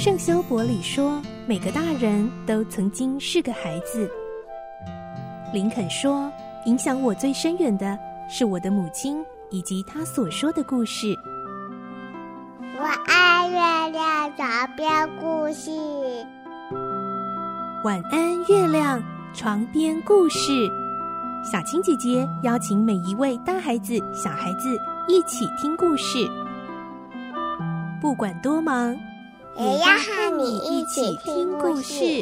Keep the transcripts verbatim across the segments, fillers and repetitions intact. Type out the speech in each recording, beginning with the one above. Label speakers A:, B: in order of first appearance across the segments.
A: 圣修伯里说，每个大人都曾经是个孩子。林肯说，影响我最深远的是我的母亲以及她所说的故事。
B: 我爱月亮床边故事。
A: 晚安，月亮床边故事。小青姐姐邀请每一位大孩子、小孩子一起听故事，不管多忙，
B: 也要和你一起听故事。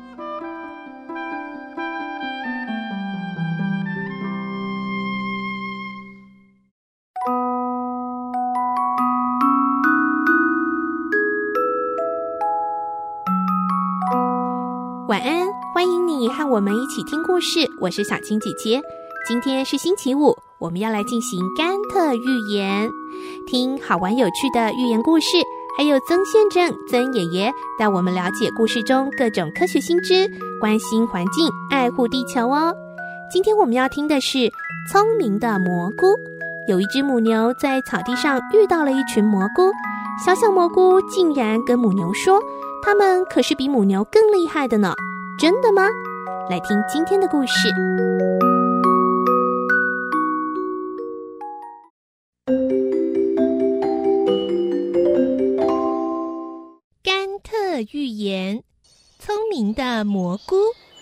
A: 晚安，欢迎你和我们一起听故事，我是小青姐姐。今天是星期五，我们要来进行甘特寓言，听好玩有趣的寓言故事，还有曾宪正、曾爷爷带我们了解故事中各种科学新知，关心环境，爱护地球哦。今天我们要听的是聪明的蘑菇。有一只母牛在草地上遇到了一群蘑菇，小小蘑菇竟然跟母牛说，它们可是比母牛更厉害的呢，真的吗？来听今天的故事。甘特寓言，聪明的蘑菇。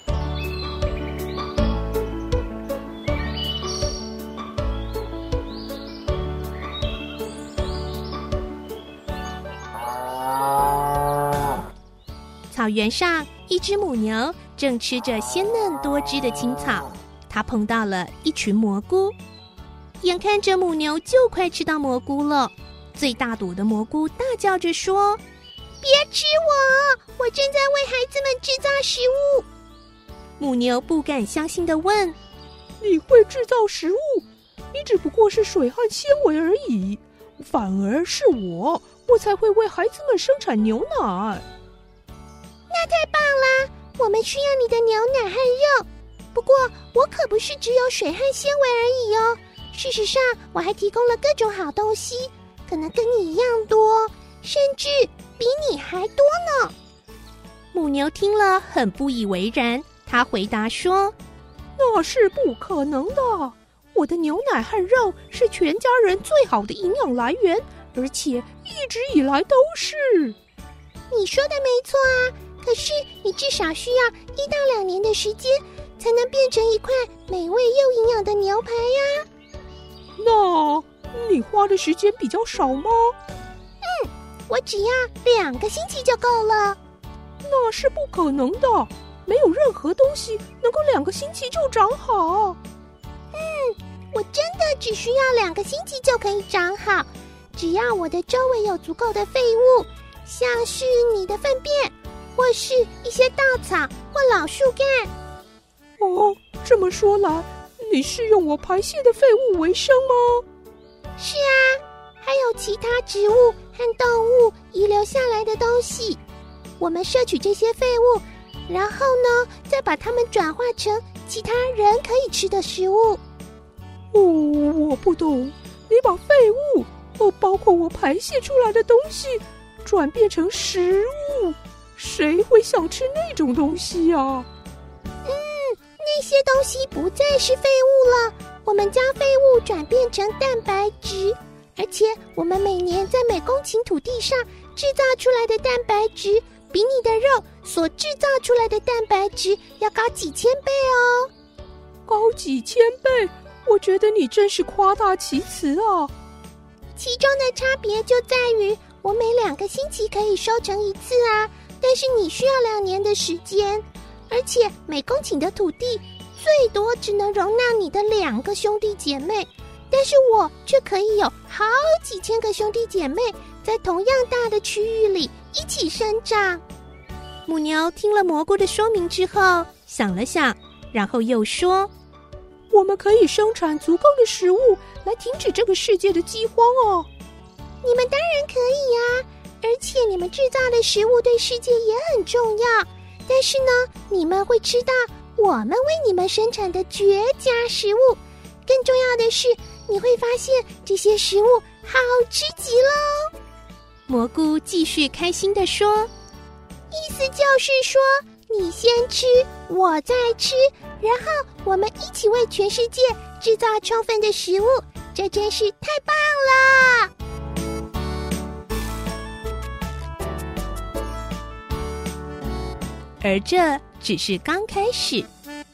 A: 草原上，一只母牛正吃着鲜嫩多汁的青草，它碰到了一群蘑菇。眼看着母牛就快吃到蘑菇了，最大朵的蘑菇大叫着说，别吃我，我正在为孩子们制造食物。母牛不敢相信地问，
C: 你会制造食物？你只不过是水和纤维而已，反而是我，我才会为孩子们生产牛奶。
B: 那太棒啦！我们需要你的牛奶和肉，不过我可不是只有水和纤维而已哦。事实上，我还提供了各种好东西，可能跟你一样多，甚至比你还多呢。
A: 母牛听了很不以为然，他回答说，
C: 那是不可能的，我的牛奶和肉是全家人最好的营养来源，而且一直以来都是。
B: 你说的没错啊，可是你至少需要一到两年的时间，才能变成一块美味又营养的牛排呀。
C: 那你花的时间比较少吗？
B: 嗯，我只要两个星期就够了。
C: 那是不可能的，没有任何东西能够两个星期就长好。
B: 嗯，我真的只需要两个星期就可以长好，只要我的周围有足够的废物，像是你的粪便，或是一些稻草或老树干。
C: 哦，这么说来，你是用我排泄的废物为生吗？
B: 是啊，还有其他植物和动物遗留下来的东西。我们摄取这些废物，然后呢，再把它们转化成其他人可以吃的食物。
C: 哦，我不懂，你把废物，哦，包括我排泄出来的东西，转变成食物，谁会想吃那种东西啊？
B: 嗯，那些东西不再是废物了，我们将废物转变成蛋白质，而且我们每年在每公顷土地上制造出来的蛋白质，比你的肉所制造出来的蛋白质要高几千倍哦。
C: 高几千倍？我觉得你真是夸大其词啊。
B: 其中的差别就在于，我每两个星期可以收成一次啊，但是你需要两年的时间，而且每公顷的土地最多只能容纳你的两个兄弟姐妹，但是我却可以有好几千个兄弟姐妹在同样大的区域里一起生长。
A: 母牛听了蘑菇的说明之后，想了想，然后又说，
C: 我们可以生产足够的食物来停止这个世界的饥荒哦。
B: 你们当然可以啊，而且你们制造的食物对世界也很重要，但是呢，你们会吃到我们为你们生产的绝佳食物。更重要的是，你会发现这些食物好吃极喽。
A: 蘑菇继续开心地说，
B: 意思就是说，你先吃，我再吃，然后我们一起为全世界制造充分的食物，这真是太棒了！
A: 而这只是刚开始。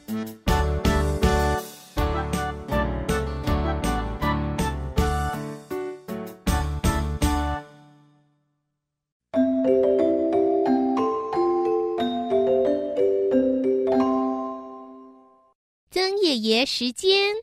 B: 曾爷爷时间。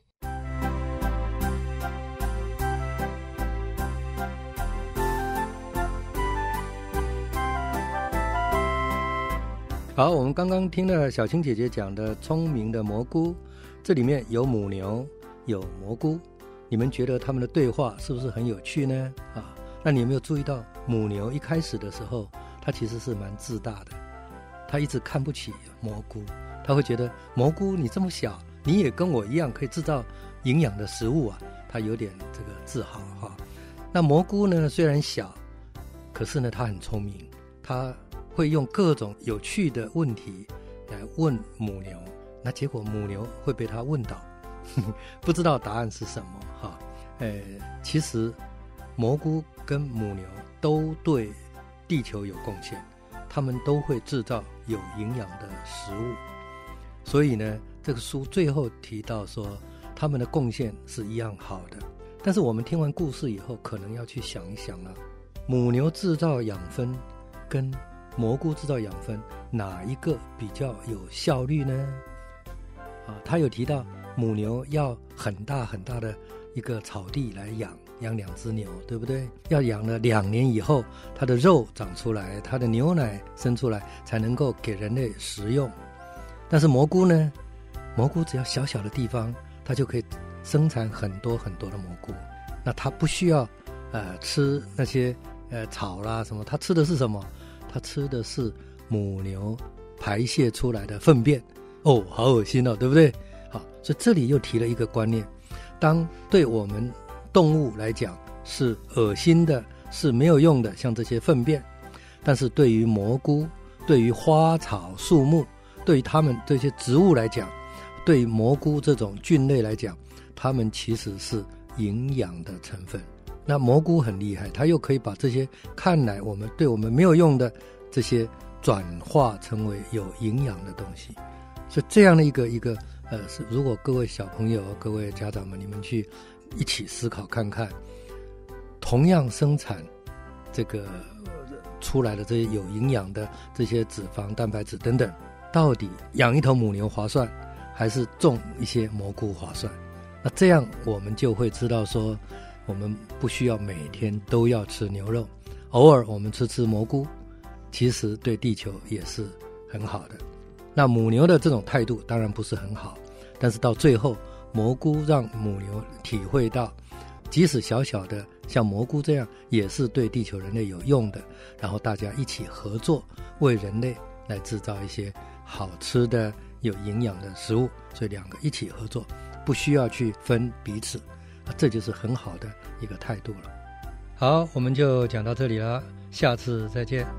D: 好，我们刚刚听了小青姐姐讲的聪明的蘑菇，这里面有母牛，有蘑菇，你们觉得他们的对话是不是很有趣呢？啊，那你有没有注意到母牛一开始的时候，它其实是蛮自大的，它一直看不起蘑菇，它会觉得蘑菇你这么小，你也跟我一样可以制造营养的食物啊，它有点这个自豪哈。那蘑菇呢，虽然小，可是呢它很聪明，它会用各种有趣的问题来问母牛，那结果母牛会被他问倒，呵呵不知道答案是什么哈。呃，其实蘑菇跟母牛都对地球有贡献，他们都会制造有营养的食物，所以呢，这个书最后提到说，他们的贡献是一样好的。但是我们听完故事以后，可能要去想一想了，母牛制造养分跟蘑菇制造养分，哪一个比较有效率呢？啊，他有提到母牛要很大很大的一个草地来养养两只牛，对不对？要养了两年以后，它的肉长出来，它的牛奶生出来，才能够给人类食用。但是蘑菇呢？蘑菇只要小小的地方，它就可以生产很多很多的蘑菇。那它不需要呃吃那些呃草啦什么，它吃的是什么？它吃的是母牛排泄出来的粪便。哦，好恶心哦，对不对？好，所以这里又提了一个观念，当对我们动物来讲是恶心的，是没有用的，像这些粪便，但是对于蘑菇，对于花草树木，对于它们这些植物来讲，对于蘑菇这种菌类来讲，它们其实是营养的成分。那蘑菇很厉害，它又可以把这些看来我们对我们没有用的这些转化成为有营养的东西。所以这样的一个一个呃，是如果各位小朋友、各位家长们，你们去一起思考看看，同样生产这个出来的这些有营养的这些脂肪、蛋白质等等，到底养一头母牛划算，还是种一些蘑菇划算？那这样我们就会知道说，我们不需要每天都要吃牛肉，偶尔我们吃吃蘑菇，其实对地球也是很好的。那母牛的这种态度当然不是很好，但是到最后，蘑菇让母牛体会到，即使小小的像蘑菇这样，也是对地球人类有用的。然后大家一起合作，为人类来制造一些好吃的、有营养的食物。所以两个一起合作，不需要去分彼此。这就是很好的一个态度了。好，我们就讲到这里了，下次再见。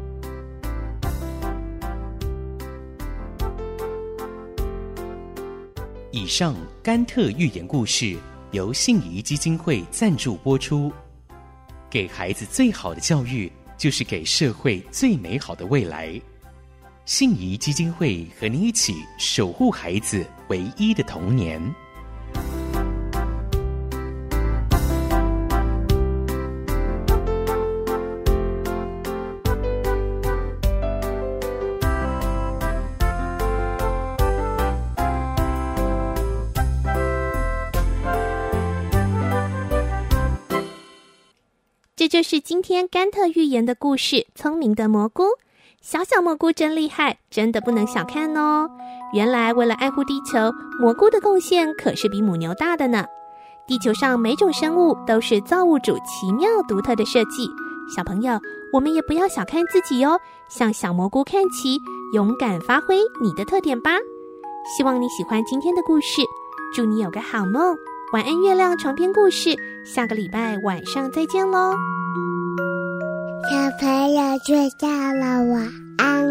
E: 以上甘特寓言故事由信宜基金会赞助播出。给孩子最好的教育，就是给社会最美好的未来。信宜基金会和你一起守护孩子唯一的童年。
A: 这就是今天甘特寓言的故事，聪明的蘑菇。小小蘑菇真厉害，真的不能小看哦。原来为了爱护地球，蘑菇的贡献可是比母牛大的呢。地球上每种生物都是造物主奇妙独特的设计。小朋友，我们也不要小看自己哦，向小蘑菇看齐，勇敢发挥你的特点吧。希望你喜欢今天的故事，祝你有个好梦。晚安月亮床边故事，下个礼拜晚上再见咯。
B: 小朋友睡觉了，晚安。